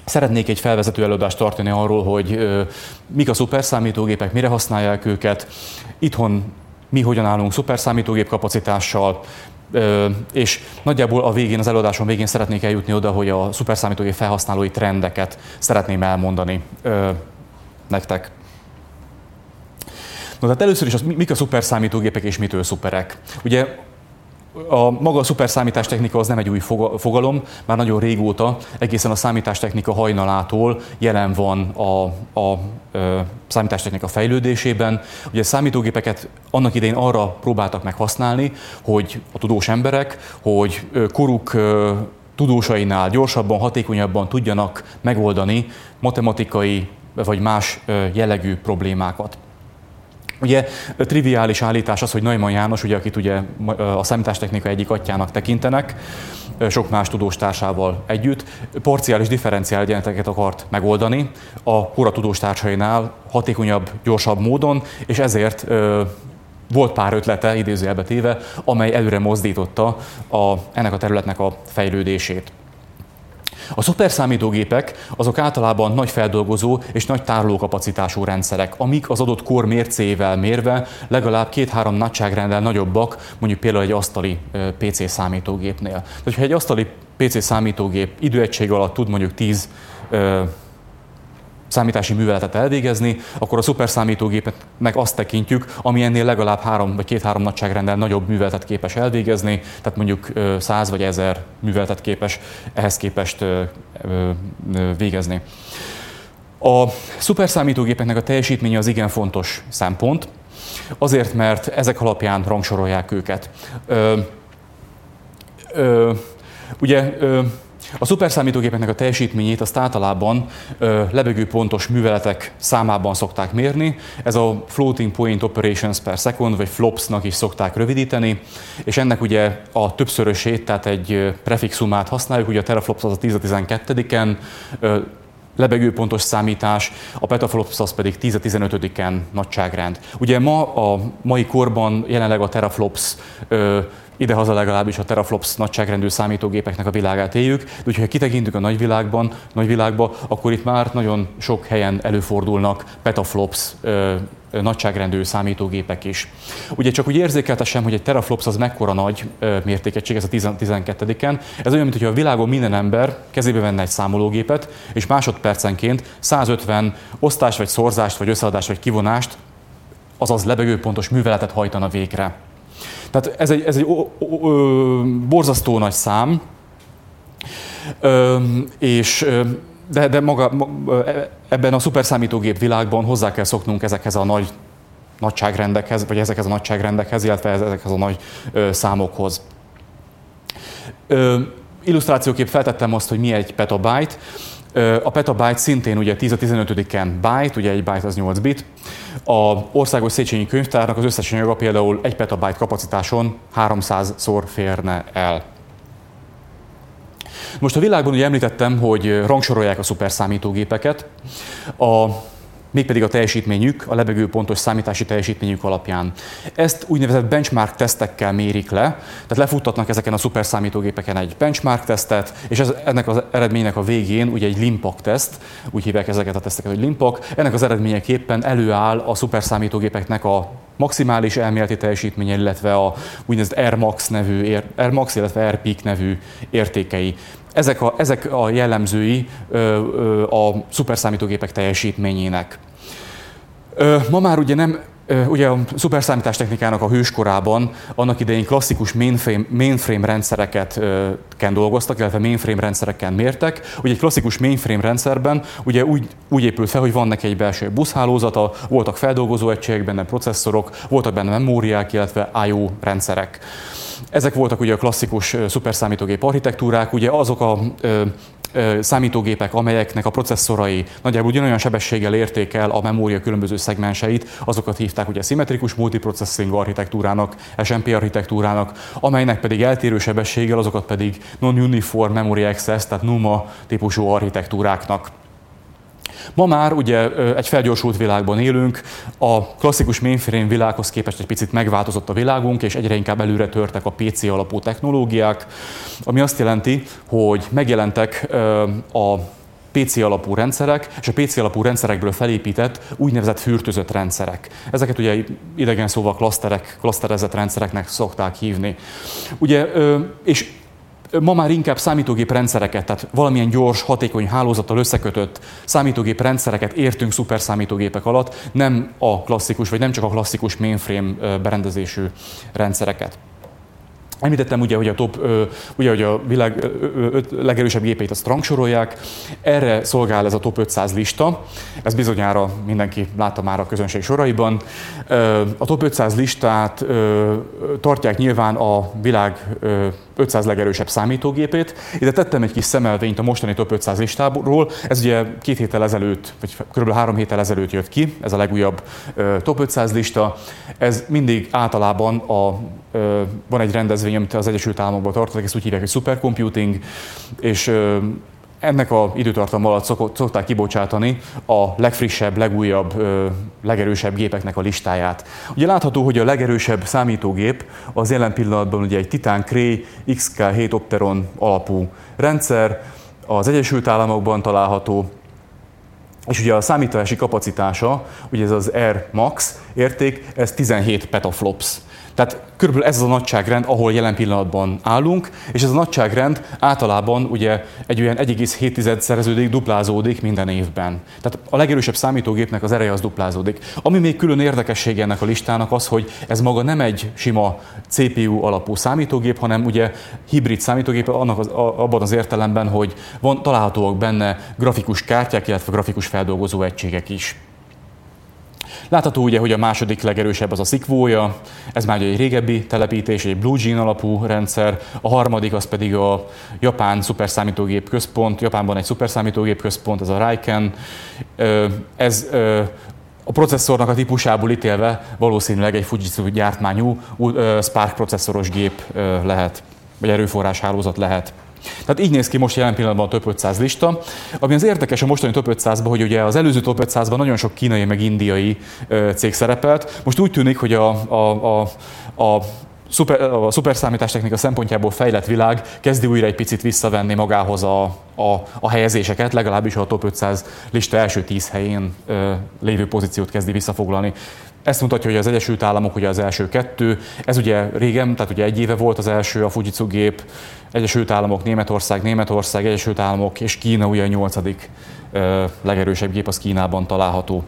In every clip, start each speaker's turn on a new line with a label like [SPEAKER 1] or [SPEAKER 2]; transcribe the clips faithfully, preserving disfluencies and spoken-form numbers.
[SPEAKER 1] Szeretnék egy felvezető előadást tartani arról, hogy mik a szuperszámítógépek, mire használják őket, itthon mi hogyan állunk szuperszámítógép kapacitással, és nagyjából a végén, az előadásom végén szeretnék eljutni oda, hogy a szuperszámítógép felhasználói trendeket szeretném elmondani nektek. No, tehát először is az, mik a szuperszámítógépek és mitől szuperek. Ugye a maga a szuperszámítástechnika az nem egy új fogalom, már nagyon régóta, egészen a számítástechnika hajnalától jelen van a, a, a számítástechnika fejlődésében. Ugye a számítógépeket annak idején arra próbáltak meg használni, hogy a tudós emberek, hogy koruk tudósainál gyorsabban, hatékonyabban tudjanak megoldani matematikai vagy más jellegű problémákat. Ugye triviális állítás az, hogy Neumann János, ugye, akit ugye a számítástechnika egyik atyjának tekintenek, sok más tudós társával együtt, parciális differenciál egyenleteket akart megoldani a kora tudós társainál hatékonyabb, gyorsabb módon, és ezért ö, volt pár ötlete, idézőjelbe téve, amely előre mozdította a, ennek a területnek a fejlődését. A szuperszámítógépek azok általában nagy feldolgozó és nagy tárolókapacitású rendszerek, amik az adott kor mércével mérve legalább két-három nagyságrenddel nagyobbak, mondjuk például egy asztali pé cé számítógépnél. Tehát, ha egy asztali pé cé számítógép időegység alatt tud mondjuk tíz számítási műveletet elvégezni, akkor a szuperszámítógépnek azt tekintjük, ami ennél legalább három vagy két-három nagyságrenddel nagyobb műveletet képes elvégezni, tehát mondjuk száz vagy ezer műveletet képes ehhez képest végezni. A szuperszámítógépeknek a teljesítménye az igen fontos szempont, azért, mert ezek alapján rangsorolják őket. Ö, ö, ugye ö, A szuperszámítógépeknek a teljesítményét azt általában ö, lebegőpontos műveletek számában szokták mérni. Ez a Floating Point Operations per Second, vagy flops-nak is szokták rövidíteni, és ennek ugye a többszörösét, tehát egy prefixumát használjuk, ugye a teraflops az a tíz a tizenkettediken, ö, lebegőpontos számítás, a petaflops az pedig tíz a tizenötödiken nagyságrend. Ugye ma a mai korban jelenleg a teraflops ö, idehaza legalábbis a teraflops nagyságrendű számítógépeknek a világát éljük, de hogyha kitekintünk a nagyvilágban, nagyvilágba, akkor itt már nagyon sok helyen előfordulnak petaflops ö, nagyságrendű számítógépek is. Ugye csak úgy érzékeltessem, hogy egy teraflops az mekkora nagy ö, mértékegység, ez a tíz a tizenkettediken. Ez olyan, mintha a világon minden ember kezébe venne egy számológépet, és másodpercenként százötven osztást, vagy szorzást, vagy összeadást, vagy kivonást, azaz lebegőpontos műveletet hajtana végre. Tehát ez egy, ez egy ö, ö, ö, borzasztó nagy szám, ö, és, de, de maga, ebben a szuperszámítógép világban hozzá kell szoknunk ezekhez a nagy nagyságrendekhez, vagy ezekhez a nagyságrendekhez, illetve ezekhez a nagy ö, számokhoz. Ö, illusztrációképp feltettem azt, hogy mi egy petabyte. A petabyte szintén ugye tíz a tizenötödiken byte, ugye egy byte az nyolc bit. A Országos Széchenyi Könyvtárnak az összes anyaga például egy petabyte kapacitáson háromszázszor férne el. Most a világban ugye említettem, hogy rangsorolják a szuperszámítógépeket, a, mégpedig a teljesítményük, a lebegőpontos számítási teljesítményük alapján. Ezt úgynevezett benchmark tesztekkel mérik le, tehát lefuttatnak ezeken a szuperszámítógépeken egy benchmark tesztet, és ez, ennek az eredménynek a végén ugye egy limpak teszt, úgy hívják ezeket a teszteket, hogy limpak, ennek az eredményeképpen előáll a szuperszámítógépeknek a maximális elméleti teljesítménye, illetve a úgynevezett R max nevű, R max, illetve R peak nevű értékei. Ezek a, ezek a jellemzői ö, ö, a szuperszámítógépek teljesítményének. Ö, ma már ugye nem, ö, ugye a szuperszámítástechnikának a hőskorában annak idején klasszikus mainframe, mainframe rendszereket ö, ken dolgoztak, illetve mainframe rendszereken mértek. Ugye egy klasszikus mainframe rendszerben ugye úgy, úgy épült fel, hogy van neki egy belső buszhálózata, voltak feldolgozó egységek, benne processzorok, voltak benne memóriák, illetve I O rendszerek. Ezek voltak ugye a klasszikus szuperszámítógép architektúrák, ugye azok a ö, ö, számítógépek, amelyeknek a processzorai nagyjából ugyanolyan sebességgel érték el a memória különböző szegmenseit, azokat hívták ugye szimmetrikus multiprocessing architektúrának, S M P architektúrának, amelynek pedig eltérő sebességgel, azokat pedig non-uniform memory access, tehát NUMA típusú architektúráknak. Ma már ugye egy felgyorsult világban élünk, a klasszikus mainframe világhoz képest egy picit megváltozott a világunk, és egyre inkább előre törtek a pé cé alapú technológiák, ami azt jelenti, hogy megjelentek a pé cé alapú rendszerek, és a pé cé alapú rendszerekből felépített úgynevezett fürtözött rendszerek. Ezeket ugye idegen szóval klaszterek, klaszterezett rendszereknek szokták hívni. Ugye, és ma már inkább számítógép rendszereket, tehát valamilyen gyors, hatékony hálózattal összekötött számítógép rendszereket értünk szuperszámítógépek alatt, nem a klasszikus, vagy nem csak a klasszikus mainframe berendezésű rendszereket. Említettem ugye, hogy a top, ugye, hogy a világ öt legerősebb gépeit azt rangsorolják, erre szolgál ez a top ötszáz lista, ez bizonyára mindenki látta már a közönség soraiban. A top ötszáz listát tartják nyilván a világ ötszáz legerősebb számítógépét. Ide tettem egy kis szemelvényt a mostani top ötszáz listáról, ez ugye két héttel ezelőtt, vagy kb. három héttel ezelőtt jött ki, ez a legújabb top ötszáz lista. Ez mindig általában a, van egy rendezvény, amit az Egyesült Államokban tartanak, ezt úgy hívják, hogy supercomputing, és ennek az időtartam alatt szokták kibocsátani a legfrissebb, legújabb, legerősebb gépeknek a listáját. Ugye látható, hogy a legerősebb számítógép az jelen pillanatban ugye egy Titan Cray iksz ká hét Opteron alapú rendszer, az Egyesült Államokban található, és ugye a számítási kapacitása, ugye ez az Air Max érték, ez tizenhét petaflops. Tehát körülbelül ez az a nagyságrend, ahol jelen pillanatban állunk, és ez a nagyságrend általában ugye egy olyan egy egész hét szereződik, duplázódik minden évben. Tehát a legerősebb számítógépnek az ereje az duplázódik. Ami még külön érdekessége ennek a listának az, hogy ez maga nem egy sima cé pé u alapú számítógép, hanem ugye hibrid számítógép annak az, abban az értelemben, hogy van, találhatóak benne grafikus kártyák, illetve grafikus feldolgozó egységek is. Látható ugye, hogy a második legerősebb az a Sequoia, ez már egy régebbi telepítés, egy Blue Gene alapú rendszer, a harmadik az pedig a japán szuperszámítógép központ, Japánban egy szuperszámítógép központ, ez a Riken. Ez a processzornak a típusából ítélve valószínűleg egy Fujitsu gyártmányú Spark processzoros gép lehet, vagy erőforrás hálózat lehet. Tehát így néz ki most jelen pillanatban a top ötszáz lista. Ami az érdekes a mostani top ötszázban, hogy ugye az előző top ötszázban nagyon sok kínai meg indiai cég szerepelt. Most úgy tűnik, hogy a, a, a, a szuper, a szuperszámítástechnika szempontjából fejlett világ kezdi újra egy picit visszavenni magához a, a, a helyezéseket, legalábbis a top ötszáz lista első tíz helyén ö, lévő pozíciót kezdi visszafoglalni. Ezt mutatja, hogy az Egyesült Államok ugye az első kettő, ez ugye régen, tehát ugye egy éve volt az első a Fujitsu gép, Egyesült Államok, Németország, Németország, Egyesült Államok és Kína ugye a nyolcadik ö, legerősebb gép, az Kínában található.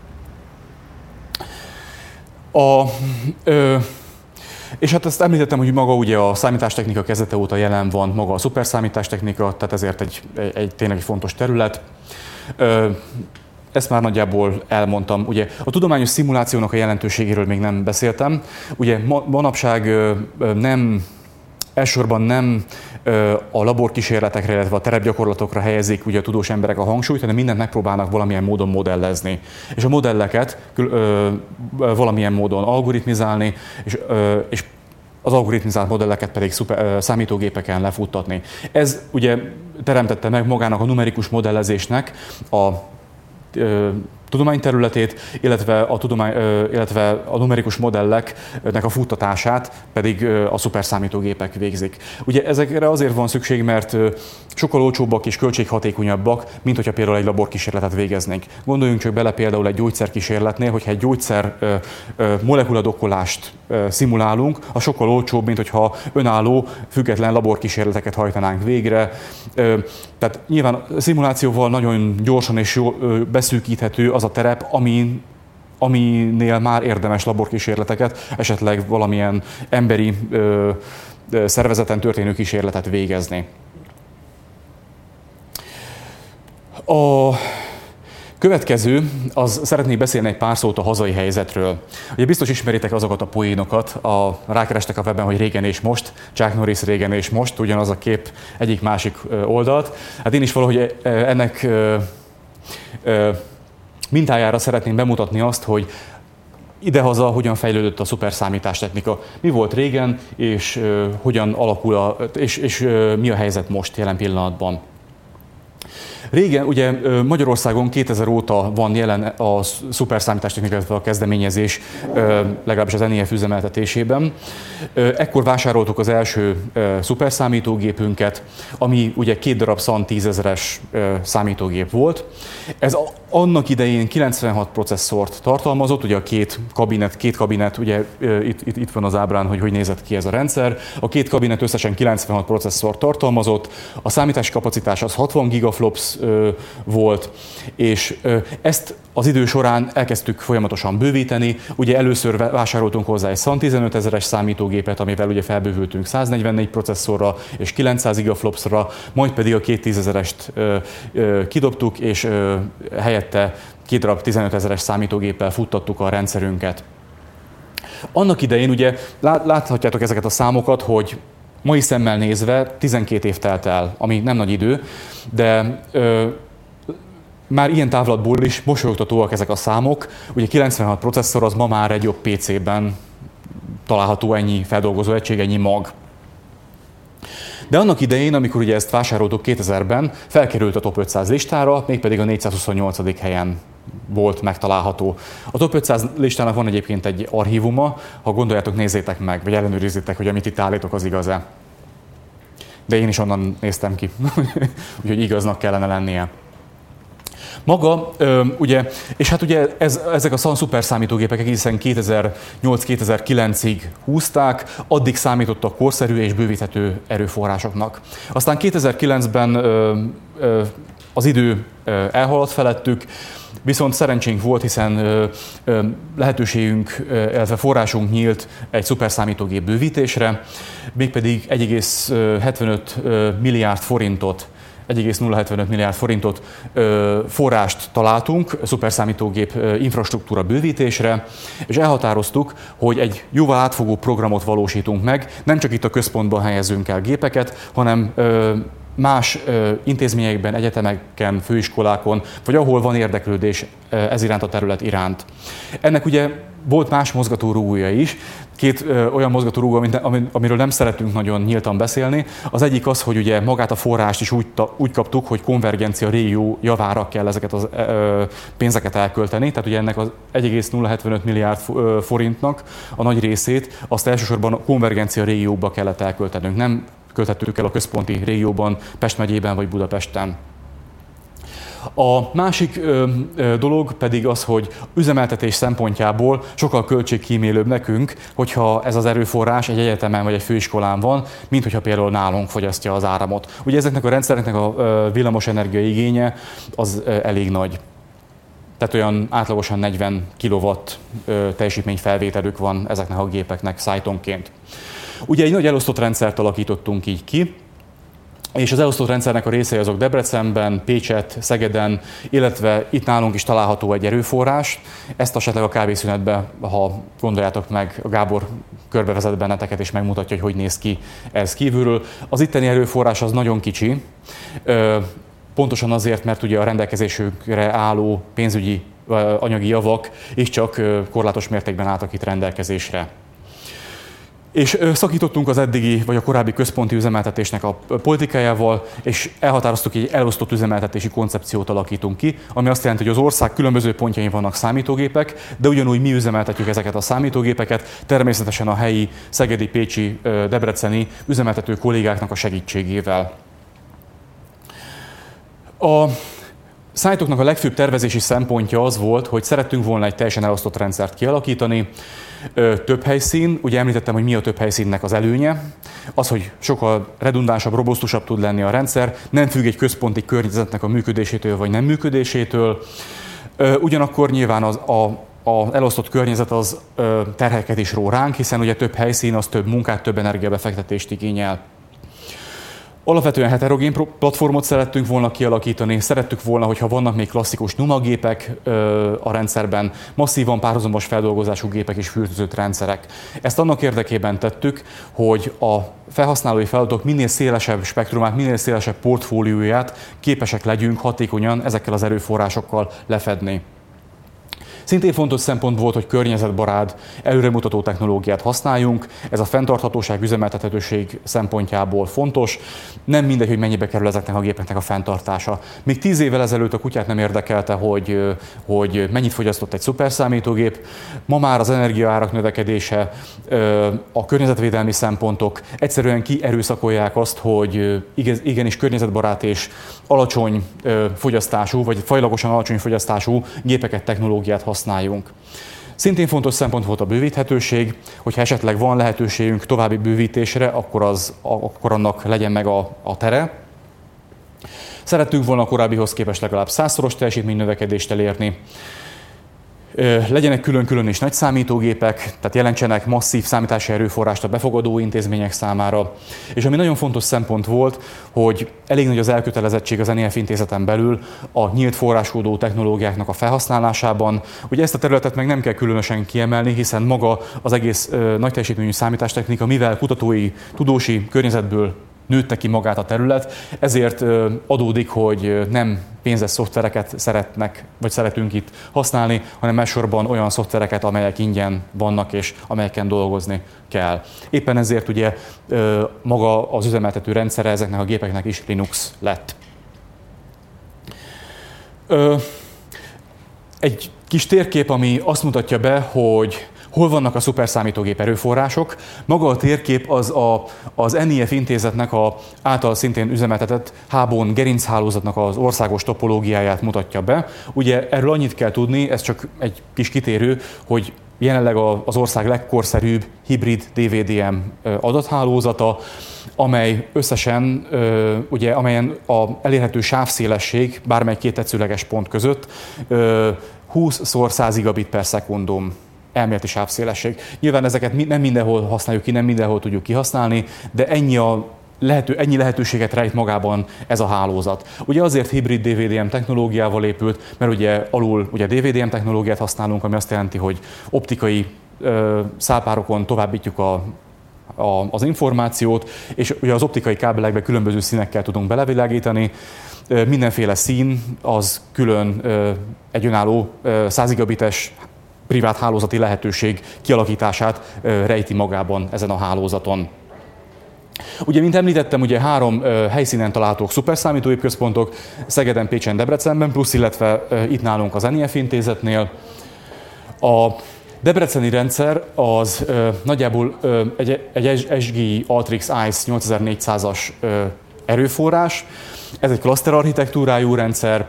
[SPEAKER 1] A, ö, és hát ezt említettem, hogy maga ugye a számítástechnika kezdete óta jelen van maga a szuperszámítástechnika, tehát ezért egy, egy, egy tényleg egy fontos terület. Ö, Ezt már nagyjából elmondtam. Ugye a tudományos szimulációnak a jelentőségéről még nem beszéltem. Ugye manapság nem, elsősorban nem a laborkísérletekre, illetve a terepgyakorlatokra helyezik ugye a tudós emberek a hangsúlyt, hanem mindent megpróbálnak valamilyen módon modellezni. És a modelleket valamilyen módon algoritmizálni, és, és az algoritmizált modelleket pedig szuper, számítógépeken lefuttatni. Ez ugye teremtette meg magának a numerikus modellezésnek a tudományterületét, illetve a, tudomány, illetve a numerikus modelleknek a futtatását pedig a szuperszámítógépek végzik. Ugye ezekre azért van szükség, mert sokkal olcsóbbak és költséghatékonyabbak, mint hogyha például egy laborkísérletet végeznénk. Gondoljunk csak bele például egy gyógyszerkísérletnél, hogyha egy gyógyszer molekuladokkolást szimulálunk, az sokkal olcsóbb, mint hogyha önálló, független laborkísérleteket hajtanánk végre. Tehát nyilván a szimulációval nagyon gyorsan és jól beszűkíthető az a terep, ami, aminél már érdemes laborkísérleteket, esetleg valamilyen emberi ö, szervezeten történő kísérletet végezni. A következő, az szeretnék beszélni egy pár szót a hazai helyzetről. Ugye biztos ismeritek azokat a poénokat, a, rákerestek a webben, hogy régen és most, Chuck Norris régen és most, ugyanaz a kép egyik-másik oldalt. Hát én is valahogy ennek mintájára szeretném bemutatni azt, hogy idehaza hogyan fejlődött a szuperszámítástechnika, mi volt régen, és hogyan alakul, a, és, és mi a helyzet most jelen pillanatban. Régen, ugye Magyarországon kétezer óta van jelen a szuperszámítástechnika, illetve a kezdeményezés, legalábbis az en i ef üzemeltetésében. Ekkor vásároltuk az első szuperszámítógépünket, ami ugye két darab szan tízezeres számítógép volt. Ez annak idején kilencvenhat processzort tartalmazott, ugye a két kabinet, két kabinet, ugye itt, itt, itt van az ábrán, hogy hogy nézett ki ez a rendszer. A két kabinet összesen kilencvenhat processzort tartalmazott, a számítási kapacitás az hatvan gigaflops volt, és ezt az idő során elkezdtük folyamatosan bővíteni. Ugye először vásároltunk hozzá egy szan tizenötezeres számítógépet, amivel ugye felbővültünk száznegyvennégy processzorra és kilencszáz gigaflopsra, majd pedig a két tízezerest kidobtuk, és helyette két darab tizenötezeres számítógéppel futtattuk a rendszerünket. Annak idején ugye láthatjátok ezeket a számokat, hogy mai szemmel nézve tizenkét év telt el, ami nem nagy idő, de ö, már ilyen távlatból is mosolyogtatóak ezek a számok. Ugye kilencvenhat processzor az ma már egy jobb pé cében található ennyi feldolgozó egység, ennyi mag. De annak idején, amikor ugye ezt vásároltuk kétezerben, felkerült a top ötszáz listára, mégpedig a négyszázhuszonnyolcadik helyen volt megtalálható. A top ötszáz listának van egyébként egy archívuma, ha gondoljátok, nézzétek meg, vagy ellenőrizzétek, hogy amit itt állítok, az igaz-e. De én is onnan néztem ki, úgyhogy igaznak kellene lennie. Maga, ugye, és hát ugye ez, ezek a szan szuperszámítógépek egészen kétezer-nyolc kétezer-kilencig húzták, addig számítottak korszerű és bővíthető erőforrásoknak. Aztán kétezer-kilencben az idő elhaladt felettük, viszont szerencsénk volt, hiszen lehetőségünk, illetve forrásunk nyílt egy szuperszámítógép bővítésre, mégpedig egy egész hetvenöt milliárd forintot egy egész nulla hetvenöt milliárd forintot ö, forrást találtunk szuperszámítógép infrastruktúra bővítésre, és elhatároztuk, hogy egy jóval átfogó programot valósítunk meg, nem csak itt a központban helyezünk el gépeket, hanem ö, más ö, intézményekben, egyetemeken, főiskolákon, vagy ahol van érdeklődés ez iránt a terület iránt. Ennek ugye volt más mozgatórugója is, két ö, olyan mozgatórugó, amiről nem szeretünk nagyon nyíltan beszélni. Az egyik az, hogy ugye magát a forrást is úgy, úgy kaptuk, hogy konvergencia régió javára kell ezeket a pénzeket elkölteni. Tehát ugye ennek az egy egész nulla hetvenöt milliárd forintnak a nagy részét azt elsősorban a konvergencia régióba kellett elköltenünk. Nem költettük el a központi régióban, Pest megyében vagy Budapesten. A másik ö, ö, dolog pedig az, hogy üzemeltetés szempontjából sokkal költségkímélőbb nekünk, hogyha ez az erőforrás egy egyetemen vagy egy főiskolán van, mint hogyha például nálunk fogyasztja az áramot. Ugye ezeknek a rendszereknek a ö, villamosenergia igénye az ö, elég nagy. Tehát olyan átlagosan negyven kilowatt ö, teljesítményfelvételük van ezeknek a gépeknek szájtonként. Ugye egy nagy elosztott rendszert alakítottunk így ki, és az elosztott rendszernek a részei azok Debrecenben, Pécset, Szegeden, illetve itt nálunk is található egy erőforrás. Ezt esetleg a kávészünetben, ha gondoljátok meg, a Gábor körbevezet benneteket és megmutatja, hogy hogy néz ki ez kívülről. Az itteni erőforrás az nagyon kicsi, pontosan azért, mert ugye a rendelkezésükre álló pénzügyi anyagi javak is csak korlátos mértékben álltak itt rendelkezésre. És szakítottunk az eddigi, vagy a korábbi központi üzemeltetésnek a politikájával, és elhatároztuk, hogy egy elosztott üzemeltetési koncepciót alakítunk ki, ami azt jelenti, hogy az ország különböző pontjain vannak számítógépek, de ugyanúgy mi üzemeltetjük ezeket a számítógépeket, természetesen a helyi, szegedi, pécsi, debreceni üzemeltető kollégáknak a segítségével. A szájtoknak a legfőbb tervezési szempontja az volt, hogy szerettünk volna egy teljesen elosztott rendszert kialakítani. Több helyszín, ugye említettem, hogy mi a több helyszínnek az előnye. Az, hogy sokkal redundánsabb, robusztusabb tud lenni a rendszer, nem függ egy központi környezetnek a működésétől vagy nem működésétől. Ugyanakkor nyilván az, a, az elosztott környezet az terheket is ró ránk, hiszen ugye több helyszín az több munkát, több energiabefektetést igényel. Alapvetően heterogén platformot szerettünk volna kialakítani, szerettük volna, hogyha vannak még klasszikus NUMA gépek a rendszerben, masszívan párhuzamos feldolgozású gépek és fürdőzött rendszerek. Ezt annak érdekében tettük, hogy a felhasználói feladatok minél szélesebb spektrumát, minél szélesebb portfólióját képesek legyünk hatékonyan ezekkel az erőforrásokkal lefedni. Szintén fontos szempont volt, hogy környezetbarát, előremutató technológiát használjunk. Ez a fenntarthatóság, üzemeltethetőség szempontjából fontos. Nem mindegy, hogy mennyibe kerül ezeknek a gépeknek a fenntartása. Még tíz évvel ezelőtt a kutyát nem érdekelte, hogy, hogy mennyit fogyasztott egy szuperszámítógép. Ma már az energiaárak növekedése, a környezetvédelmi szempontok egyszerűen kierőszakolják azt, hogy igenis környezetbarát és alacsony fogyasztású, vagy fajlagosan alacsony fogyasztású gépeket, technológiát használjunk. Szintén fontos szempont volt a bővíthetőség, hogyha esetleg van lehetőségünk további bővítésre, akkor, az, akkor annak legyen meg a, a tere. Szerettünk volna a korábbihoz képest legalább százszoros teljesítménynövekedést elérni. Legyenek külön-külön is nagy számítógépek, tehát jelentsenek masszív számítási erőforrást a befogadó intézmények számára. És ami nagyon fontos szempont volt, hogy elég nagy az elkötelezettség az en i ef intézeten belül a nyílt forráskódú technológiáknak a felhasználásában. Ugye ezt a területet meg nem kell különösen kiemelni, hiszen maga az egész nagy teljesítményű számítástechnika, mivel kutatói, tudósi környezetből nőtte ki magát a terület, ezért adódik, hogy nem pénzes szoftvereket szeretnek, vagy szeretünk itt használni, hanem elsősorban olyan szoftvereket, amelyek ingyen vannak és amelyeken dolgozni kell. Éppen ezért ugye maga az üzemeltető rendszere ezeknek a gépeknek is Linux lett. Egy kis térkép, ami azt mutatja be, hogy hol vannak a szuperszámítógép erőforrások. Maga a térkép az a, az en i ef intézetnek a által szintén üzemeltetett Hábon gerinchálózatnak az országos topológiáját mutatja be. Ugye erről annyit kell tudni, ez csak egy kis kitérő, hogy jelenleg az ország legkorszerűbb hibrid dé vé dé em adathálózata, amely összesen, ugye, amelyen az elérhető sávszélesség bármely két tetszőleges pont között húszszor száz gigabit per szekundum elméleti sávszélesség. Nyilván ezeket nem mindenhol használjuk ki, nem mindenhol tudjuk kihasználni, de ennyi, a lehető, ennyi lehetőséget rejt magában ez a hálózat. Ugye azért hibrid dé vé dé em technológiával épült, mert ugye alul ugye dé vé dé em technológiát használunk, ami azt jelenti, hogy optikai ö, szálpárokon továbbítjuk a A, az információt, és ugye az optikai kábelekbe különböző színekkel tudunk belevilágítani. Mindenféle szín az külön egy önálló száz gigabites privát hálózati lehetőség kialakítását rejti magában ezen a hálózaton. Ugye, mint említettem, ugye három helyszínen találhatók szuperszámítógép központok, Szegeden, Pécsen, Debrecenben, plusz illetve itt nálunk az en i ef intézetnél. A debreceni rendszer az ö, nagyjából ö, egy, egy es gé i Altrix Ice nyolcezer-négyszázas ö, erőforrás. Ez egy klaszter architektúrájú rendszer.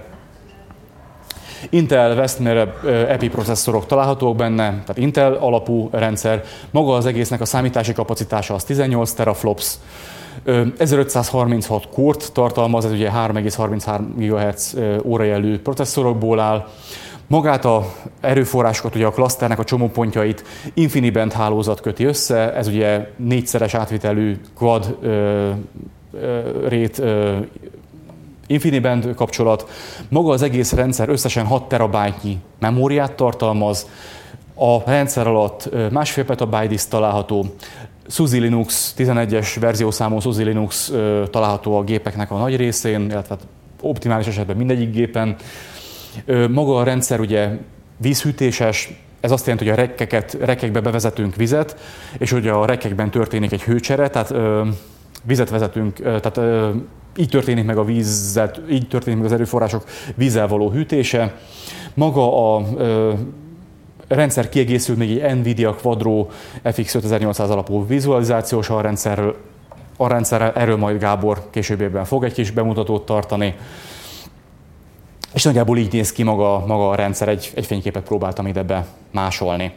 [SPEAKER 1] Intel Westmere EPI processzorok találhatók benne, tehát Intel alapú rendszer. Maga az egésznek a számítási kapacitása az tizennyolc teraflops. ezerötszázharminchat kort tartalmaz, ez ugye három egész harminchárom gigahertz órajelű processzorokból áll. Magát a erőforrásokat, ugye a klaszternek a csomópontjait InfiniBand hálózat köti össze, ez ugye négyszeres átvitelű quad ö, ö, rét ö, InfiniBand kapcsolat. Maga az egész rendszer összesen hat terabájtnyi memóriát tartalmaz, a rendszer alatt másfél petabyte diszk található, SUSE Linux, tizenegyes verziószámú SUSE Linux ö, található a gépeknek a nagy részén, illetve optimális esetben mindegyik gépen. Maga a rendszer ugye vízhűtéses, ez azt jelenti, hogy a rekkeket, rekkekbe bevezetünk vizet, és ugye a rekkekben történik egy hőcsere, tehát ö, vizet vezetünk, ö, tehát ö, így történik meg a vízzel, így történik meg az erőforrások vízzel való hűtése. Maga a ö, rendszer kiegészül még egy NVIDIA Quadro F X ötezer-nyolcszáz alapú vizualizációs alrendszerrel, alrendszerrel, erről majd Gábor későbbiben fog egy kis bemutatót tartani. És nagyjából így néz ki maga, maga a rendszer, egy, egy fényképet próbáltam ide be másolni.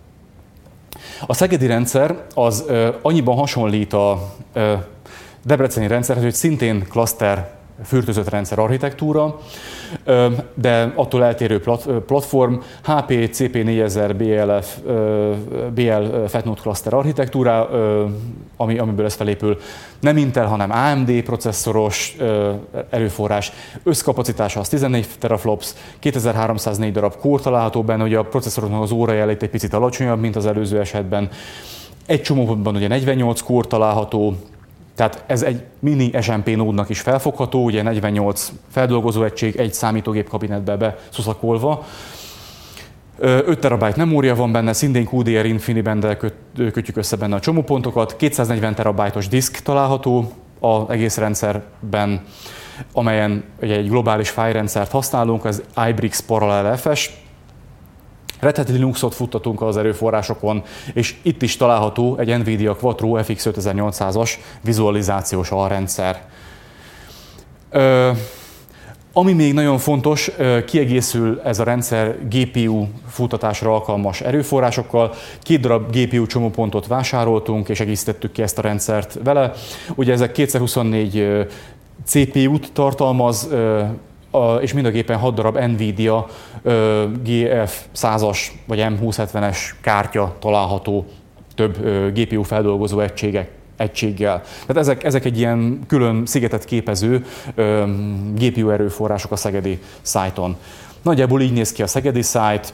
[SPEAKER 1] A szegedi rendszer az ö, annyiban hasonlít a ö, debreceni rendszerhez, hogy szintén klaszter fürdőzött rendszer architektúra, ö, de attól eltérő plat, platform, há pé cé pé négyezer bé el ef, ö, bé el Fatnode klaszter architektúra, ö, ami, amiből ez felépül. Nem Intel, hanem á em dé processzoros ö, erőforrás. Összkapacitása az tizennégy teraflops, kétezer-háromszáznégy darab kór található benne, hogy a processzoroknak az órajelét egy picit alacsonyabb, mint az előző esetben. Egy csomópontban ugye negyvennyolc kór található, tehát ez egy mini es em pé nódnak is felfogható, ugye negyvennyolc feldolgozó egység egy számítógép kabinetbe beszuszakolva. öt terabájt memória van benne, szintén kú dé er InfiniBand-del köt, kötjük össze benne a csomópontokat, kétszáznegyven terabájtos diszk található az egész rendszerben, amelyen ugye egy globális fájlrendszert használunk, az iBricks Parallel ef es. Red Hat Linuxot futtatunk az erőforrásokon, és itt is található egy NVIDIA Quattro ef iksz ötezer-nyolcszázas vizualizációs alrendszer. Ö, ami még nagyon fontos, kiegészül ez a rendszer gé pé u futtatásra alkalmas erőforrásokkal. Két darab gé pé u csomópontot vásároltunk, és egészítettük ki ezt a rendszert vele. Ugye ezek kétszázhuszonnégy cé pé u-t tartalmaz, és mind a gépen hat darab NVIDIA gé ef százas vagy em húszhetvenes kártya található több gé pé u feldolgozó egységek, egységgel. Tehát ezek, ezek egy ilyen külön szigetet képező gé pé u erőforrások a szegedi szájton. Nagyjából így néz ki a szegedi szájt.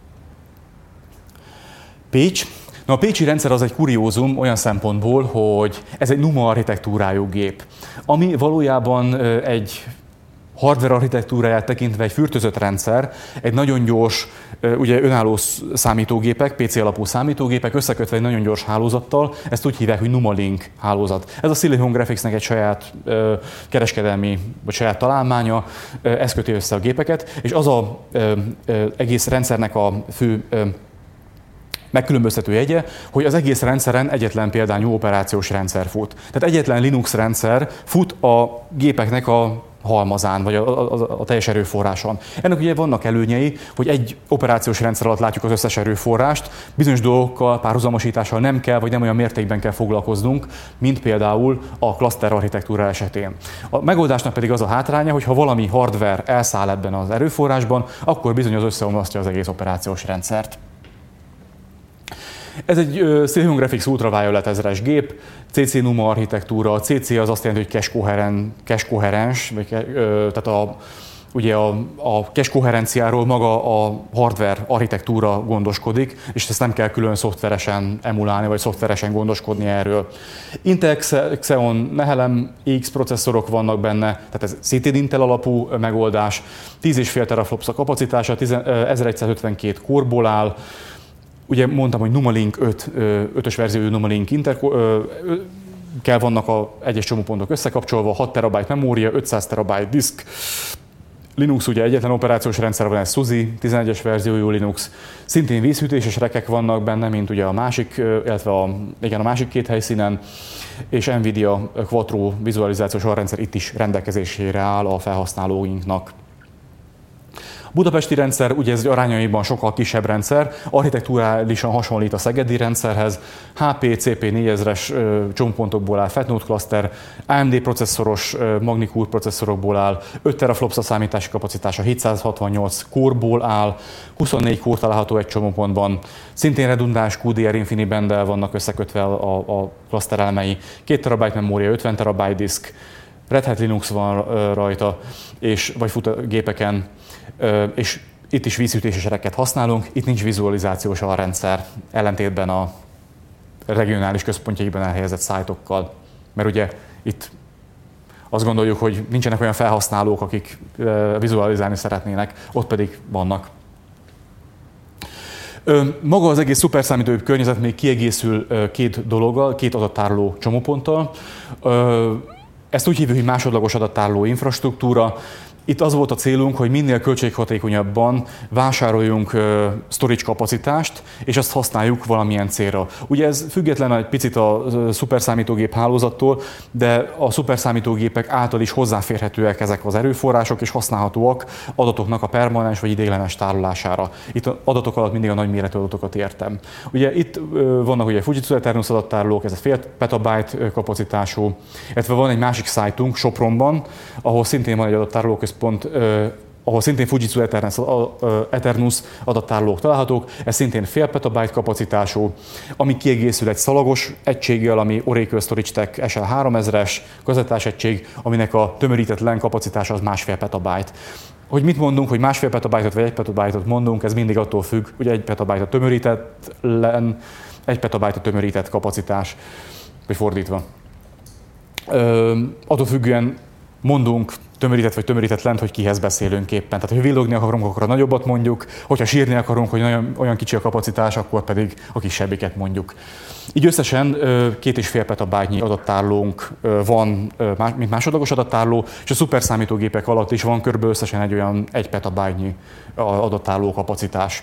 [SPEAKER 1] Pécs. Na, a pécsi rendszer az egy kuriózum olyan szempontból, hogy ez egy NUMA architektúrájú gép, ami valójában egy hardware architektúráját tekintve egy fürtözött rendszer, egy nagyon gyors, ugye önálló számítógépek, pé cé alapú számítógépek összekötve egy nagyon gyors hálózattal, ezt úgy hívják, hogy NumaLink hálózat. Ez a Silicon Graphicsnek egy saját ö, kereskedelmi, vagy saját találmánya, ö, ez köti össze a gépeket, és az a ö, ö, egész rendszernek a fő ö, megkülönböztető jegye, hogy az egész rendszeren egyetlen példányú operációs rendszer fut. Tehát egyetlen Linux rendszer fut a gépeknek a halmazán, vagy a, a, a teljes erőforráson. Ennek ugye vannak előnyei, hogy egy operációs rendszer alatt látjuk az összes erőforrást, bizonyos dolgokkal, párhuzamosítással nem kell, vagy nem olyan mértékben kell foglalkoznunk, mint például a klaszter architektúra esetén. A megoldásnak pedig az a hátránya, hogy ha valami hardware elszáll ebben az erőforrásban, akkor bizony az összeomlasztja az egész operációs rendszert. Ez egy uh, Silicon Graphics Ultraviolet ezres gép, cé cé NUMA architektúra. A cé cé az azt jelenti, hogy cache-koheren, cache-koherens, vagy, uh, tehát a, ugye a, a cache koherenciáról maga a hardware architektúra gondoskodik, és ezt nem kell külön szoftveresen emulálni, vagy szoftveresen gondoskodni erről. Intel Xeon Nehalem X processzorok vannak benne, tehát ez szintén Intel alapú megoldás, tíz egész öt teraflops a kapacitása, ezeregyszázötvenkét korból áll. Ugye mondtam, hogy NumaLink öt, ötös verziójú NumaLink kell vannak a egyes csomópontok összekapcsolva, hat terabájt memória, ötszáz terabájt diszk. Linux ugye egyetlen operációs rendszer van, ez SUSE, tizenegyes verziójú Linux. Szintén vízhűtéses rekek vannak benne, mint ugye a másik, illetve a, igen, a másik két helyszínen, és NVIDIA Quattro vizualizációs alrendszer itt is rendelkezésére áll a felhasználóinknak. A budapesti rendszer, ugye ez arányaiban sokkal kisebb rendszer, architekturálisan hasonlít a szegedi rendszerhez, há pé cé pé négyezres csomópontokból áll, FatNode cluster, á em dé processzoros Magni-Core processzorokból áll, öt teraflops a számítási kapacitása, hétszázhatvannyolc kórból áll, huszonnégy kór található egy csomópontban, szintén redundáns kú dé er InfiniBand-del vannak összekötve a, a cluster elemei, két terabájt memória, ötven terabájt diszk, Red Hat Linux van rajta, és, vagy fut a gépeken, és itt is vízhűtéses ereket használunk, itt nincs vizualizációs alrendszer, ellentétben a regionális központjaiban elhelyezett szájtokkal. Mert ugye itt azt gondoljuk, hogy nincsenek olyan felhasználók, akik vizualizálni szeretnének, ott pedig vannak. Maga az egész szuperszámítógép környezet még kiegészül két dologgal, két adattároló csomóponttal. Ezt úgy hívjuk, hogy másodlagos adattároló infrastruktúra. Itt az volt a célunk, hogy minél költséghatékonyabban vásároljunk uh, storage kapacitást, és azt használjuk valamilyen célra. Ugye ez független egy picit a szuperszámítógép hálózattól, de a szuperszámítógépek által is hozzáférhetőek ezek az erőforrások, és használhatóak adatoknak a permanens vagy ideiglenes tárolására. Itt az adatok alatt mindig a nagyméretű adatokat értem. Ugye itt uh, vannak ugye Fujitsu Eternus adattárolók, ez a fél petabyte kapacitású, illetve van egy másik szájtunk Sopronban, ahol szintén van egy adattárolóközpont, Pont, eh, ahol szintén Fujitsu Eternus, Eternus adattárolók találhatók, ez szintén fél petabyte kapacitású, ami kiegészül egy szalagos egységgel, ami Oracle Storage Tech es el háromezres kazettás egység, aminek a tömörített LAN kapacitása az másfél petabyte. Hogy mit mondunk, hogy másfél petabyte-ot vagy egy petabyte-ot mondunk, ez mindig attól függ, hogy egy petabyte a tömörített LAN, egy petabyte a tömörített kapacitás, vagy fordítva. Ö, attól függően mondunk tömörített vagy tömörítetlen, hogy kihez beszélünk éppen. Tehát, hogy villogni akarunk, akkor a nagyobbat mondjuk, hogyha sírni akarunk, hogy olyan, olyan kicsi a kapacitás, akkor pedig a kisebbiket mondjuk. Így összesen két és fél petabyte-nyi adattárlónk van, mint másodlagos adattárló, és a szuperszámítógépek alatt is van körülbelül összesen egy olyan egy petabyte-nyi adattárló kapacitás.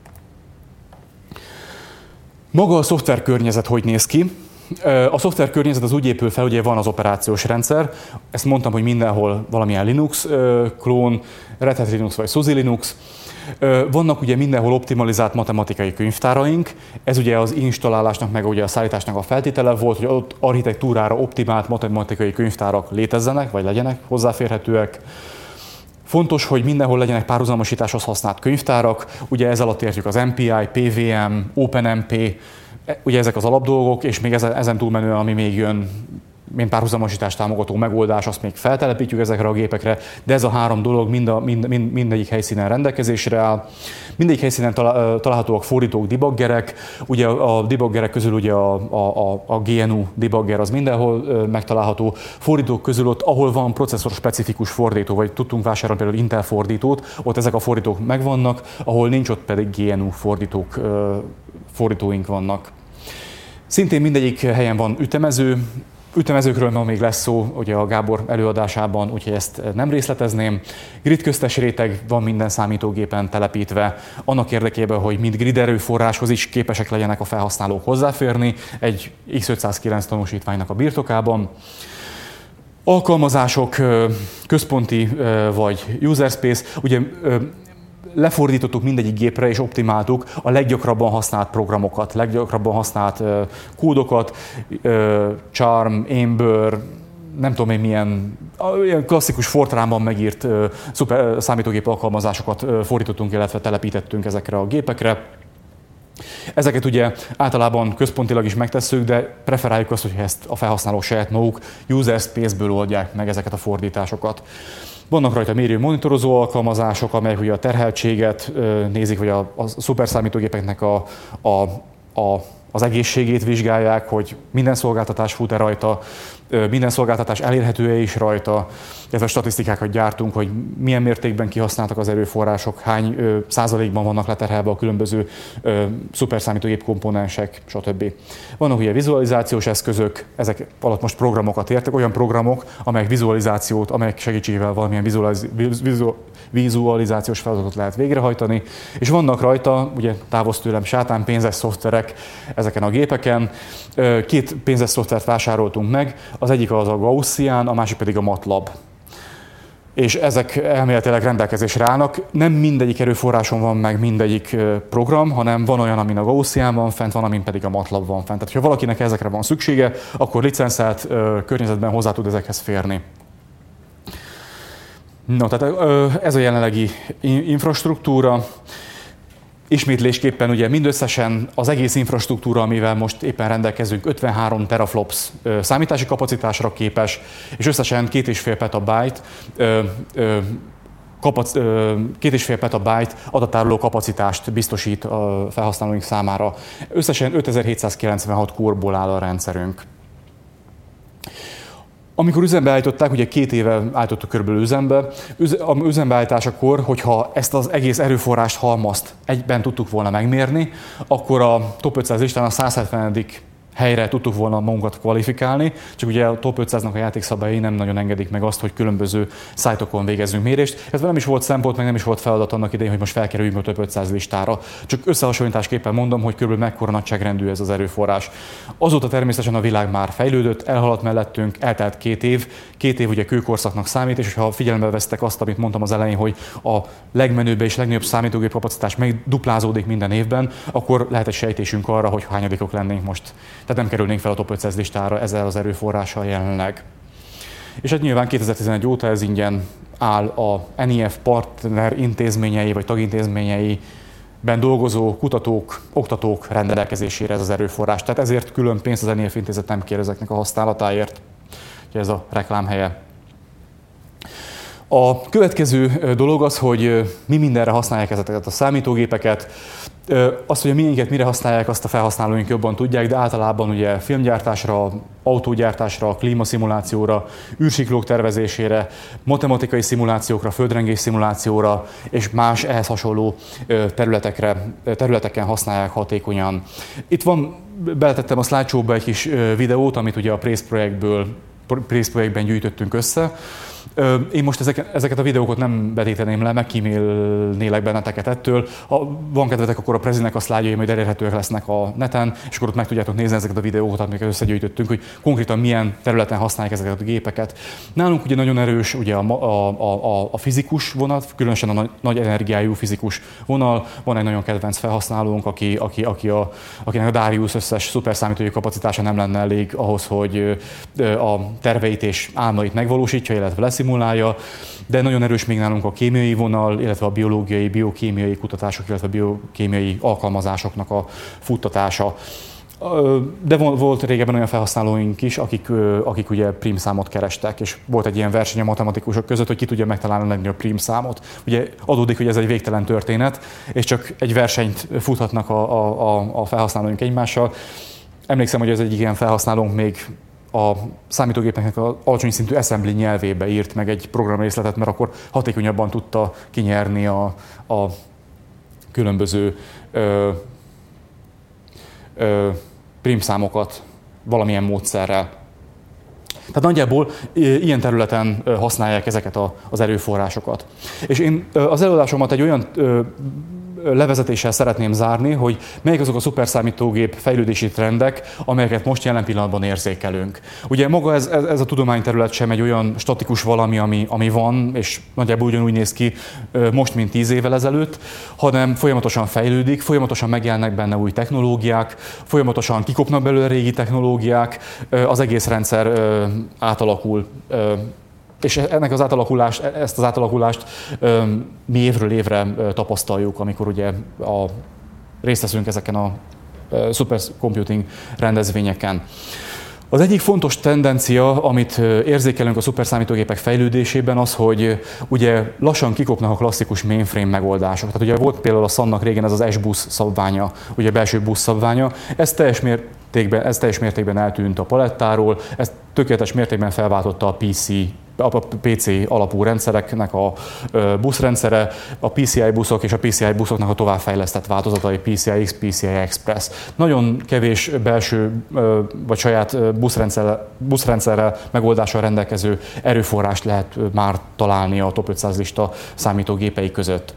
[SPEAKER 1] Maga a szoftverkörnyezet hogy néz ki? A szoftverkörnyezet az úgy épül fel, hogy van az operációs rendszer. Ezt mondtam, hogy mindenhol valamilyen Linux klón, Red Hat Linux vagy SUSE Linux. Vannak ugye mindenhol optimalizált matematikai könyvtáraink. Ez ugye az installálásnak, meg ugye a szállításnak a feltétele volt, hogy adott architektúrára optimált matematikai könyvtárak létezzenek, vagy legyenek hozzáférhetőek. Fontos, hogy mindenhol legyenek párhuzamosításhoz használt könyvtárak. Ugye ez alatt értjük az em pé i, pé vé em, OpenMP, ugye ezek az alapdolgok, és még ezen túlmenően, ami még jön, mint párhuzamosítás támogató megoldás, azt még feltelepítjük ezekre a gépekre, de ez a három dolog mind a, mind, mind, mindegyik helyszínen rendelkezésre áll. Mindegyik helyszínen találhatóak fordítók, debuggerek, ugye a debuggerek közül ugye a, a, a gé en u debugger az mindenhol megtalálható. Fordítók közül ott, ahol van processzor specifikus fordító, vagy tudtunk vásárolni például Intel fordítót, ott ezek a fordítók megvannak, ahol nincs, ott pedig gé en u fordítók, fordítóink vannak. Szintén mindegyik helyen van ütemező. Ütemezőkről ma még lesz szó ugye a Gábor előadásában, úgyhogy ezt nem részletezném. Grid köztes réteg van minden számítógépen telepítve, annak érdekében, hogy mind grid erőforráshoz is képesek legyenek a felhasználók hozzáférni egy iksz ötszázkilenc tanúsítványnak a birtokában. Alkalmazások, központi vagy user space, ugye lefordítottuk mindegyik gépre és optimáltuk a leggyakrabban használt programokat, leggyakrabban használt uh, kódokat, uh, Charm, Ember, nem tudom én milyen, ilyen klasszikus Fortranban megírt uh, szuper, uh, számítógép alkalmazásokat uh, fordítottunk, illetve telepítettünk ezekre a gépekre. Ezeket ugye általában központilag is megtesszük, de preferáljuk azt, hogy ezt a felhasználók saját maguk user space-ből oldják meg ezeket a fordításokat. Vannak rajta mérő monitorozó alkalmazások, amelyek ugye a terheltséget nézik, vagy a, a szuperszámítógépeknek a, a, a, az egészségét vizsgálják, hogy minden szolgáltatás fut-e rajta, minden szolgáltatás elérhető-e is rajta, illetve statisztikákat gyártunk, hogy milyen mértékben kihasználtak az erőforrások, hány ö, százalékban vannak leterhelve a különböző ö, szuperszámítógép komponensek, stb. Vannak ugye vizualizációs eszközök, ezek alatt most programokat értek, olyan programok, amelyek vizualizációt, amelyek segítségével valamilyen vizualiz, vizu, vizualizációs feladatot lehet végrehajtani, és vannak rajta, ugye távozz tőlem sátán, pénzes szoftverek ezeken a gépeken. Két pénzes szoftvert vásároltunk meg, az egyik az a Gaussian, a másik pedig a MATLAB. És ezek elméletileg rendelkezésre állnak. Nem mindegyik erőforráson van meg mindegyik program, hanem van olyan, amin a Gaussian van fent, van, amin pedig a MATLAB van fent. Tehát, ha valakinek ezekre van szüksége, akkor licenszelt környezetben hozzá tud ezekhez férni. No, tehát ez a jelenlegi infrastruktúra. Ismétlésképpen ugye mindösszesen az egész infrastruktúra, amivel most éppen rendelkezünk, ötvenhárom teraflops számítási kapacitásra képes, és összesen két és fél petabyte Kapac, két és fél petabyte adattároló kapacitást biztosít a felhasználóink számára. Összesen ötezer-hétszázkilencvenhat core-ból áll a rendszerünk. Amikor üzembe állították, ugye két éve állítottuk körülbelül üzembe, a üzembeállításakor, hogyha ezt az egész erőforrást halmazt egyben tudtuk volna megmérni, akkor a top ötszáz listán a száz hetvenedik helyre tudtuk volna magunkat kvalifikálni, csak ugye a top ötszáznak a játékszabályai nem nagyon engedik meg azt, hogy különböző szájtokon végezzünk mérést. Ez nem is volt szempont, meg nem is volt feladat annak idején, hogy most felkerüljünk a top ötszáz listára. Csak összehasonlításképpen mondom, hogy körülbelül mekkora nagyságrendű ez az erőforrás. Azóta természetesen a világ már fejlődött, elhaladt mellettünk, eltelt két év. Két év ugye kőkorszaknak számít, és ha figyelembe vesztek azt, amit mondtam az elején, hogy a legmenőbb és legnagyobb számítógép kapacitás megduplázódik minden évben, akkor lehet egy sejtésünk arra, hogy hányadikok lennénk most. Tehát nem kerülnénk fel a top ötszáz listára ezzel az erőforrással jelenleg. És hát nyilván kétezer-tizenegy óta ez ingyen áll a en i ef partner intézményei vagy tagintézményeiben dolgozó kutatók, oktatók rendelkezésére ez az erőforrás. Tehát ezért külön pénzt az en i ef intézet nem kér ezeknek a használatáért. Úgyhogy ez a reklámhelye. A következő dolog az, hogy mi mindenre használják ezeket a számítógépeket. Azt, hogy a miénket mire használják, azt a felhasználóink jobban tudják, de általában ugye filmgyártásra, autógyártásra, klímaszimulációra, űrsiklók tervezésére, matematikai szimulációkra, földrengés szimulációra és más ehhez hasonló területekre, területeken használják hatékonyan. Itt van, beletettem a slideshow-ba egy kis videót, amit ugye a Praise projektből, Praise projektben gyűjtöttünk össze. Én most ezeket, ezeket a videókat nem betéteném le, megkímélnélek benneteket ettől. Ha van kedvetek, akkor a Prezinek a szlájdjai majd elérhetőek lesznek a neten, és akkor ott meg tudjátok nézni ezeket a videókat, amiket összegyűjtöttünk, hogy konkrétan milyen területen használják ezeket a gépeket. Nálunk ugye nagyon erős ugye a, a, a, a fizikus vonat, különösen a nagy, nagy energiájú fizikus vonal. Van egy nagyon kedvenc felhasználónk, aki, aki, aki a, akinek a Darius összes szuperszámítógép kapacitása nem lenne elég ahhoz, hogy a terveit és álmait megvalósítsa, illetve leszimulálja, de nagyon erős még nálunk a kémiai vonal, illetve a biológiai, biokémiai kutatások, illetve a biokémiai alkalmazásoknak a futtatása. De volt régebben olyan felhasználóink is, akik, akik ugye prímszámot kerestek, és volt egy ilyen verseny a matematikusok között, hogy ki tudja megtalálni a legnagyobb prímszámot. Ugye adódik, hogy ez egy végtelen történet, és csak egy versenyt futhatnak a, a, a felhasználóink egymással. Emlékszem, hogy ez egyik ilyen felhasználónk még a számítógépeknek az alacsony szintű assembly nyelvébe írt meg egy programrészletet, mert akkor hatékonyabban tudta kinyerni a, a különböző ö, ö, prímszámokat valamilyen módszerrel. Tehát nagyjából ilyen területen használják ezeket az erőforrásokat. És én az előadásomat egy olyan levezetéssel szeretném zárni, hogy melyik azok a szuperszámítógép fejlődési trendek, amelyeket most jelen pillanatban érzékelünk. Ugye maga ez, ez, ez a tudományterület sem egy olyan statikus valami, ami, ami van, és nagyjából ugyanúgy néz ki most, mint tíz évvel ezelőtt, hanem folyamatosan fejlődik, folyamatosan megjelennek benne új technológiák, folyamatosan kikopnak belőle régi technológiák, az egész rendszer átalakul. És ennek az átalakulást, ezt az átalakulást mi évről évre tapasztaljuk, amikor ugye a, részt veszünk ezeken a supercomputing rendezvényeken. Az egyik fontos tendencia, amit érzékelünk a szuperszámítógépek fejlődésében, az, hogy ugye lassan kikopnak a klasszikus mainframe megoldások. Tehát ugye volt például a szannak régen ez az S-busz szabványa, ugye belső busz szabványa, ez teljes mértékben, ez teljes mértékben eltűnt a palettáról, ez tökéletes mértékben felváltotta a pé cé a pé cé alapú rendszereknek a buszrendszere, a pé cé i buszok és a pé cé i buszoknak a továbbfejlesztett változatai, pé cé i X, pé cé i Express. Nagyon kevés belső vagy saját buszrendszerrel, buszrendszerrel megoldással rendelkező erőforrást lehet már találni a top ötszáz lista számítógépei között.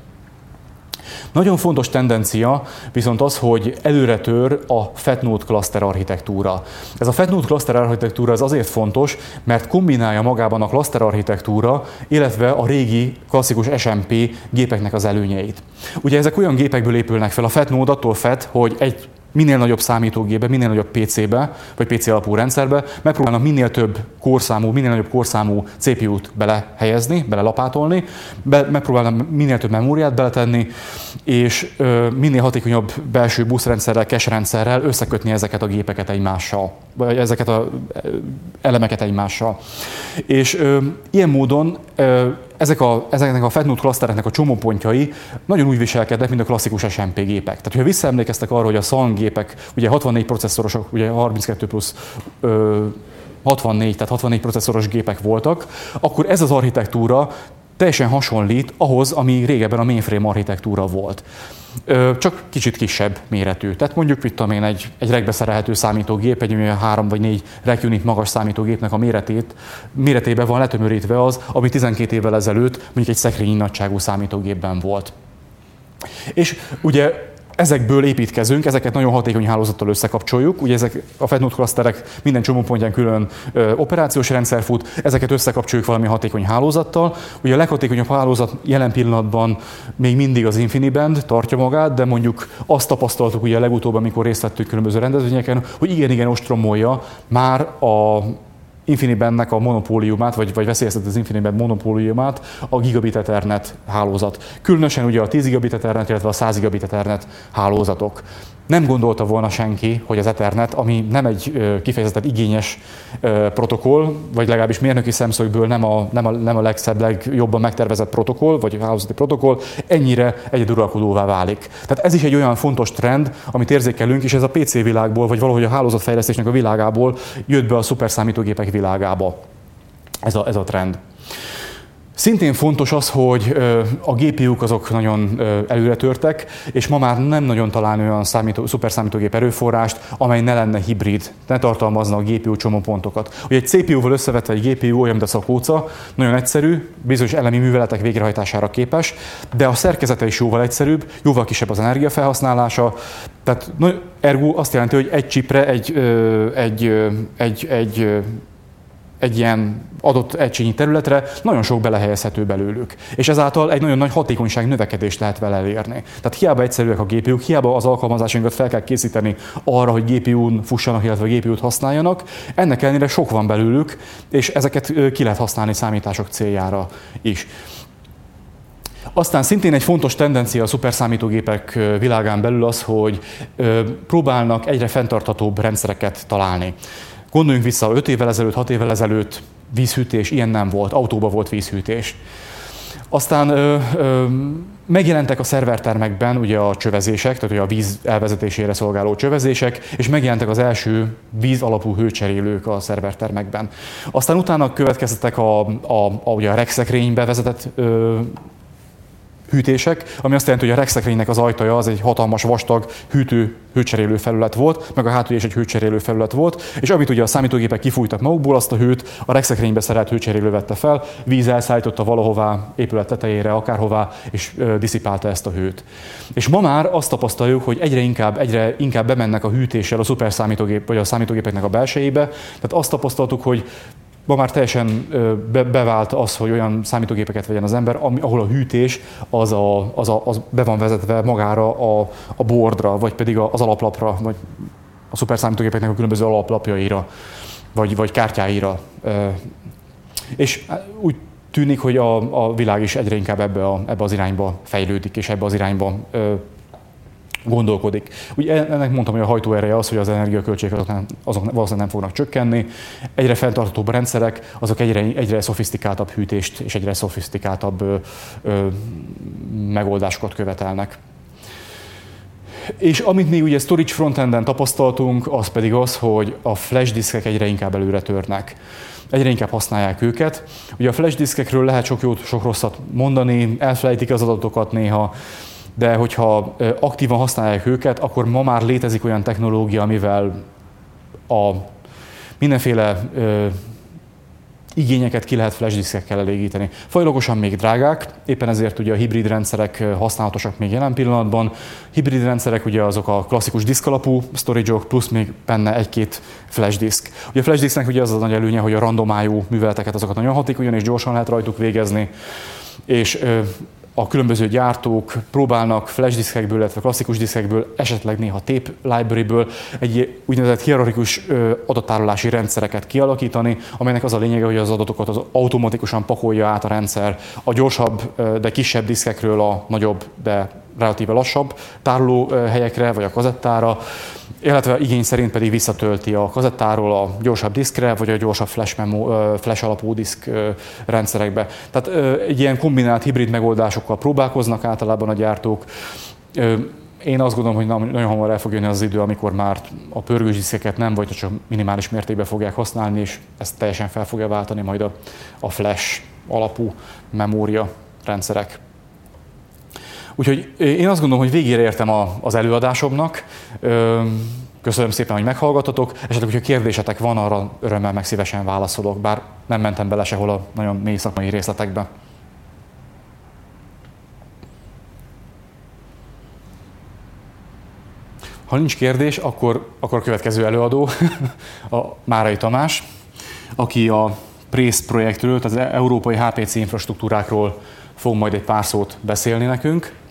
[SPEAKER 1] Nagyon fontos tendencia viszont az, hogy előre tör a FatNode cluster architektúra. Ez a FatNode cluster architektúra az azért fontos, mert kombinálja magában a cluster architektúra, illetve a régi klasszikus es em pé gépeknek az előnyeit. Ugye ezek olyan gépekből épülnek fel, a FatNode attól fed, hogy egy minél nagyobb számítógépbe, minél nagyobb pé cébe, vagy pé cé alapú rendszerbe megpróbálnak minél több korszámú, minél nagyobb korszámú cé pé út belehelyezni, belelapátolni, be, megpróbálnak minél több memóriát beletenni, és ö, minél hatékonyabb belső buszrendszerrel, cache rendszerrel összekötni ezeket a gépeket egymással, vagy ezeket az elemeket egymással. És ö, ilyen módon ö, Ezek a, ezeknek a FatNode clustereknek a csomópontjai nagyon úgy viselkednek, mint a klasszikus es em pé gépek. Tehát, ha visszaemlékeztek arra, hogy a szan gépek ugye hatvannégy processzorosok, ugye harminckettő plusz ö, hatvannégy, tehát hatvannégy processzoros gépek voltak, akkor ez az architektúra teljesen hasonlít ahhoz, ami régebben a mainframe architektúra volt. Csak kicsit kisebb méretű. Tehát mondjuk, mit tudom én, egy, egy rackbe szerelhető számítógép, egy olyan három vagy négy rack unit magas számítógépnek a méretét, méretében van letömörítve az, ami tizenkét évvel ezelőtt mondjuk egy szekrényi nagyságú számítógépben volt. És ugye ezekből építkezünk, ezeket nagyon hatékony hálózattal összekapcsoljuk. Ugye ezek a FatNode clusterek minden csomópontján külön ö, operációs rendszer fut, ezeket összekapcsoljuk valami hatékony hálózattal. Ugye a leghatékonyabb hálózat jelen pillanatban még mindig az InfiniBand tartja magát, de mondjuk azt tapasztaltuk ugye a legutóbb, amikor részt vettünk különböző rendezvényeken, hogy igen-igen ostromolja már a InfiniBandnek a monopóliumát, vagy, vagy veszélyezteti az InfiniBand monopóliumát a gigabit Ethernet hálózat. Különösen ugye a tíz gigabit Ethernet, illetve a száz gigabit Ethernet hálózatok. nem gondolta volna senki, hogy az Ethernet, ami nem egy kifejezetten igényes protokoll, vagy legalábbis mérnöki szemszögből nem a, nem a, nem a legszebb, legjobban megtervezett protokoll, vagy hálózati protokoll, ennyire egyeduralkodóvá válik. Tehát ez is egy olyan fontos trend, amit érzékelünk, és ez a pé cé világból, vagy valahogy a hálózatfejlesztésnek a világából jött be a szuperszámítógépek világába. Ez a, ez a trend. Szintén fontos az, hogy a gé pé ú-k azok nagyon előre törtek, és ma már nem nagyon találni olyan számító, szuperszámítógép erőforrást, amely ne lenne hibrid, ne tartalmazna a gé pé ú csomópontokat. Ugye egy cé pé ú-val összevetve egy gé pé ú olyan, mint a szakóca, nagyon egyszerű, bizonyos elemi műveletek végrehajtására képes, de a szerkezete is jóval egyszerűbb, jóval kisebb az energiafelhasználása, tehát ergo azt jelenti, hogy egy chipre egy, egy, egy, egy egy ilyen adott egységnyi területre nagyon sok belehelyezhető belőlük. És ezáltal egy nagyon nagy hatékonyság növekedést lehet vele elérni. Tehát hiába egyszerűek a gé pé ú-k, hiába az alkalmazásunkat fel kell készíteni arra, hogy gé pé ú-n fussanak, illetve gé pé ú-t használjanak, ennek ellenére sok van belőlük, és ezeket ki lehet használni számítások céljára is. Aztán szintén egy fontos tendencia a szuperszámítógépek világán belül az, hogy próbálnak egyre fenntarthatóbb rendszereket találni. Gondoljunk vissza, öt évvel ezelőtt, hat évvel ezelőtt vízhűtés, ilyen nem volt, autóban volt vízhűtés. Aztán ö, ö, megjelentek a szervertermekben ugye a csövezések, tehát ugye a víz elvezetésére szolgáló csövezések, és megjelentek az első víz alapú hőcserélők a szervertermekben. Aztán utána következtek a, a, a, ugye a regszekrénybe vezetett ö, hűtések, ami azt jelenti, hogy a regszekrénynek az ajtaja az egy hatalmas vastag hűtő hőcserélő felület volt, meg a hátulja is egy hőcserélő felület volt, és amit ugye a számítógépek kifújtak magukból, azt a hőt a regszekrénybe szerelt hőcserélő vette fel, víz elszállította valahová, épület tetejére, akárhová, és diszipálta ezt a hőt. És ma már azt tapasztaljuk, hogy egyre inkább, egyre inkább bemennek a hűtéssel a szuperszámítógép, vagy a számítógépeknek a belsejébe, tehát azt tapasztaltuk, hogy ma már teljesen be, bevált az, hogy olyan számítógépeket vegyen az ember, ahol a hűtés az, a, az, a, az be van vezetve magára a, a boardra, vagy pedig az alaplapra, vagy a szuperszámítógépeknek a különböző alaplapjaira, vagy, vagy kártyáira. És úgy tűnik, hogy a, a világ is egyre inkább ebbe, a, ebbe az irányba fejlődik, és ebbe az irányba gondolkodik. Ugye ennek mondtam, hogy a hajtóereje az, hogy az energiaköltségek azok, nem, azok valószínűleg nem fognak csökkenni. Egyre fenntarthatóbb rendszerek, azok egyre, egyre szofisztikáltabb hűtést és egyre szofisztikáltabb ö, ö, megoldásokat követelnek. És amit még ugye storage frontenden tapasztaltunk, az pedig az, hogy a flash diszkek egyre inkább előre törnek. Egyre inkább használják őket. Ugye a flash diszkekről lehet sok jót, sok rosszat mondani, elfelejtik az adatokat néha, de hogyha aktívan használják őket, akkor ma már létezik olyan technológia, amivel a mindenféle ö, igényeket ki lehet flash diszkekkel elégíteni. Fajlagosan még drágák, éppen ezért ugye a hibrid rendszerek használatosak még jelen pillanatban. Hibrid rendszerek ugye azok a klasszikus diszkalapú storage-ok, plusz még benne egy-két flash disk. Ugye a flash disknek ugye az a nagy előnye, hogy a randomájú műveleteket azokat nagyon hatékonyan és gyorsan lehet rajtuk végezni, és ö, a különböző gyártók próbálnak flash diszkekből, illetve klasszikus diszkekből, esetleg néha tape library-ből egy úgynevezett hierarchikus adattárolási rendszereket kialakítani, amelynek az a lényege, hogy az adatokat az automatikusan pakolja át a rendszer a gyorsabb, de kisebb diszkekről a nagyobb, de relatíve lassabb tárolóhelyekre, vagy a kazettára, illetve igény szerint pedig visszatölti a kazettáról a gyorsabb diszkre, vagy a gyorsabb flash, memo, flash alapú diszk rendszerekbe. Tehát egy ilyen kombinált hibrid megoldásokkal próbálkoznak általában a gyártók. Én azt gondolom, hogy nagyon hamar el fog jönni az, az idő, amikor már a pörgős diszkeket nem, vagy csak minimális mértékben fogják használni, és ezt teljesen fel fogja váltani majd a, a flash alapú memória rendszerek. Úgyhogy én azt gondolom, hogy végére értem az előadásomnak. Köszönöm szépen, hogy meghallgattatok. Esetleg, hogyha kérdésetek van, arra örömmel meg szívesen válaszolok, bár nem mentem bele sehol a nagyon mély szakmai részletekbe. Ha nincs kérdés, akkor, akkor a következő előadó, a Márai Tamás, aki a PRÉSZ projektről, tehát az európai há pé cé infrastruktúrákról fog majd egy pár szót beszélni nekünk.